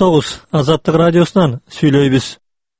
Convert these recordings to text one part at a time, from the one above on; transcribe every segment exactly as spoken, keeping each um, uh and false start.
тогуз Азаттык радиосунан сүйлөйбүз.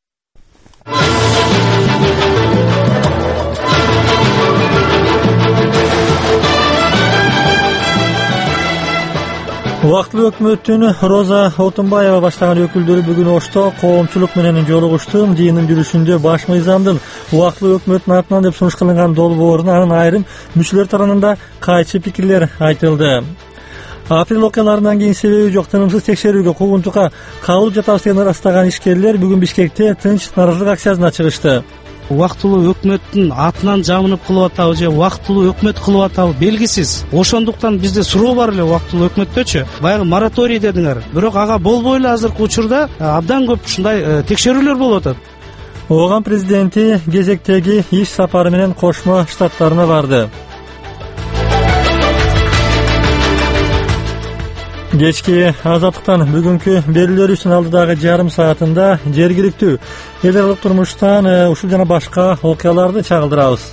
Убактылуу өкмөттүн Роза Отунбаева баштаган өкүлдөрү бүгүн Ошто коомчулук менен жолугушту. Жыйындын жүрүшүндө баш мыйзамдын убактылуу өкмөттүн атынан деп сунуш кылынган долбоорун анын айрым мүчөлөр тарабынан кайчы пикирлер айтылды. Апрель окуяларынан кийин себеби жок тынымсыз текшерүүгө куугунтукка кабылып жатабыз деген ырастаган ишкерлер бүгүн Бишкекте тынч нааразылык акциясына чыгышты. Убактылуу өкмөттүн атынан жабынып кылып атабы же убактылуу өкмөт кылып атабы белгисиз. Ошондуктан бизде суроо бар эле убактылуу өкмөттөчү. Баягы мораторий дедиңер. Бирок ага болбой эле азыркы учурда абдан көп ушундай текшерүүлөр болуп атат. Ооган президенти кезектеги иш сапары менен Кошмо Штаттарына барды. Кечки Азаттыктан бүгүнкү берүүлөрүбүздүн алдыдагы жарым саатында жергиликтүү эл аралык турмуштан ушул жана башка окуяларды чагылдырабыз.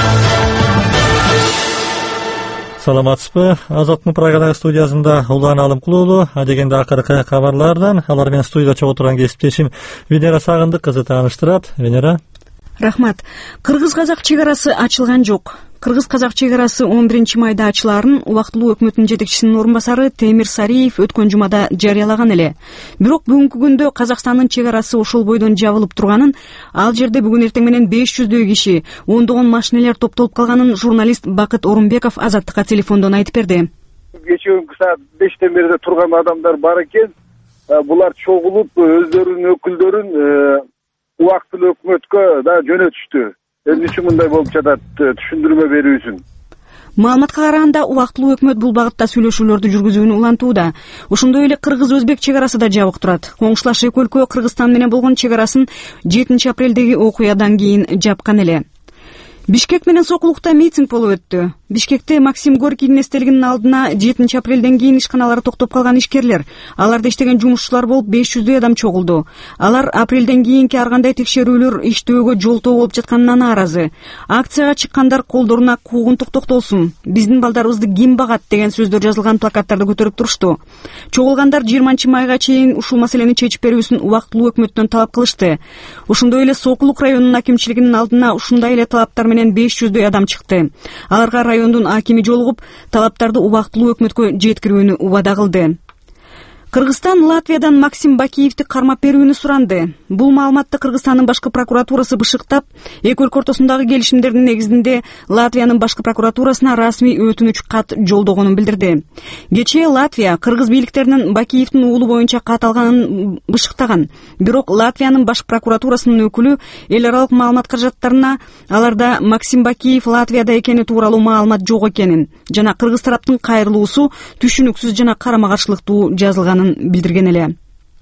Саламатсызбы? Азаттыктын Праgadагы студиясында Улан Алымкулуу, адегенде акыркы кабарлардан алар менен студияда чогуу турган кесиптешим Венера Сагындык кызы тааныштырат. Венера. Рахмат. Кыргыз-казак чек арасы ачылган жок. Кыргыз-казак чек арасы он биринчи майда ачылаарын убактылуу өкмөттүн жетекчисинин орун басары Темир Сариев өткөн жумада жарыялаган эле. Бирок бүгүнкү күндө Казакстандын чек арасы ошол бойдон жабылып турганын, ал жерде бүгүн эртең менен беш жүздөй киши, ондогон машинелер топтолуп калганын журналист Бакыт Орунбеков Азаттыкка телефондон айтып берди. Кечээкү саат бештен бери турган адамдар бар экен. Булар чогулуп өздөрүнүн өкүлдөрүн убактылуу өкмөткө да жөнөтүштү. Эмне үчүн мындай болуп жатат, түшүндүрмө берүү үчүн. Маалыматка караганда убактылуу өкмөт бул багытта сүйлөшүүлөрдү жүргүзүүнү улантууда. Ошондой эле кыргыз-өзбек чек арасы да жабык турат. Коңшулаш эки өлкө Кыргызстан менен болгон чек арасын жетинчи апрелдеги окуядан кийин жапкан эле. Бишкек менен Сокулукта митинг болуп өттү. Бишкекте Максим Горькийдин эстелигинин алдына жетинчи апрелден кийин ишканалары токтоп калган ишкерлер, аларда иштеген жумушчулар болуп беш жүздөй адам чогулду. Алар апрелден кийинки ар кандай текшерүүлөр иштөөгө жолтоо болуп жатканына нааразы. Акцияга чыккандар колдоруна куугунтук токтолсун, биздин балдарыбызды ким багат деген сөздөр жазылган плакаттарды көтөрүп турушту. Чогулгандар жыйырманчы майга чейин ушул маселени чечип берүүсүн убактылуу өкмөттөн талап кылышты. Ошондой эле Сокулук районунун акимчилигинин алдына ушундай эле талаптар менен беш жүздөй адам чыкты. Аларга райондун акими жолугуп, талаптарды убактылуу өкмөткө жеткирүүнү убада кылды. Кыргызстан Латвиядан Максим Бакиевди кармап берүүнү суранды. Бул маалыматты Кыргызстандын башкы прокуратурасы бышыктап, эки өлкө ортосундагы келишимдердин негизинде Латвиянын башкы прокуратурасына расмий өтүнүч кат жолдогонун билдирди. Кечээ Латвия кыргыз бийликтеринин Бакиевдин уулу боюнча кат алганын бышыктаган. Бирок Латвиянын баш прокуратурасынын өкүлү эл аралык маалымат каражаттарына аларда Максим Бакиев Латвияда экени тууралуу маалымат жок экенин жана кыргыз тараптын кайрылуусу түшүнүксүз жана карама каршылыктуу жазылган билдирген эле.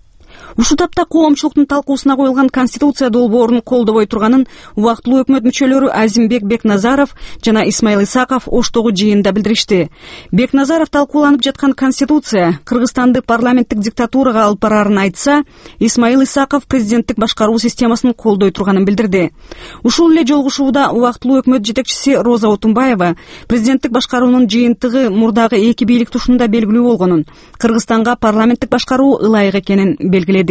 Ушул тапта коомчулуктун талкуусуна коюлган конституция долбоорун колдобой турганын убактылуу өкмөт мүчөлөрү Азимбек Бекназаров жана Исмаил Исаков Оштогу жыйында билдиришти. Бекназаров талкууланып жаткан конституция Кыргызстанды парламенттик диктатурага алып барарын айтса, Исмаил Исаков президенттик башкаруу системасын колдой турганын билдирди. Ушул эле жолугушууда убактылуу өкмөт жетекчиси Роза Отунбаева президенттик башкаруунун жыйынтыгы мурдагы эки бийлик тушунда белгилүү болгонун, Кыргызстанга парламенттик башкаруу ылайык экенин белгиледи.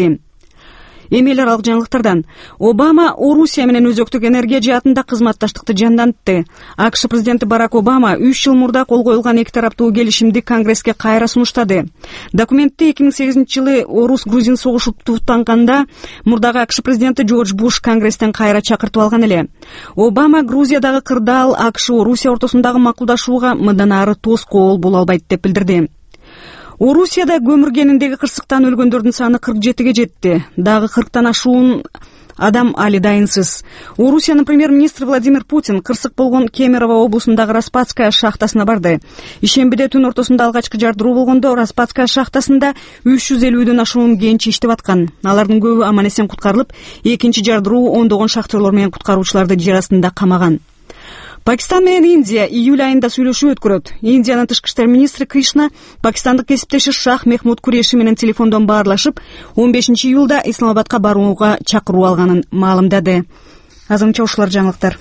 Эми эл аралык жаңылыктардан. Обама Орусия менен өзөктүк энергия жаатында кызматташтыкты жандантты. АКШ президенти Барак Обама үч жыл мурда кол коюлган эки тараптуу келишимди Конгресске кайра сунуштады. Документти эки миң сегизинчи жылы Орус-Грузин согушу туктанганда мурдагы АКШ президенти Джордж Буш Конгресстен кайра чакыртып алган эле. Обама Грузиядагы кырдаал АКШ-Орусия ортосундагы макулдашууга мындан ары тоскоол боло албайт деп билдирди. Орусияда көмүр кениндеги кырсыктан өлгөндөрдүн саны кырк жетиге жетти. Дагы кырктан ашуун адам али дайынсыз. Орусиянын премьер-министри Владимир Путин кырсык болгон Кемерово облусундагы Распадская шахтасына барды. Ишембиде түн ортосунда алгачкы жардыруу болгондо Распадская шахтасында үч жүз элүүдөн ашуун кенчи иштеп аткан. Алардын көбү аман эсен куткарылып, экинчи жардыруу ондогон шахтерлор менен куткаруучуларды жер астында камаган. Пакистан менен Индия июль айында сүйлөшүү өткөрөт. Индиянын тышкы иштер министри Кришна пакистандык кесиптеши Шах Мехмуд Куреши менен телефондон баарлашып, он бешинчи июлда Исламабадка барууга чакыруу алганын маалымдады. Азырынча ушулар жаңылыктар.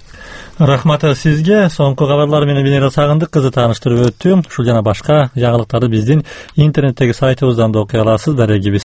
Рахмат сизге. Соңку кабарлар менен Венера Сагындык кызы тааныштырып өттү. Ушул жана башка жаңылыктарды биздин интернеттеги сайтыбыздан да окуй аласыз. Дарегибиз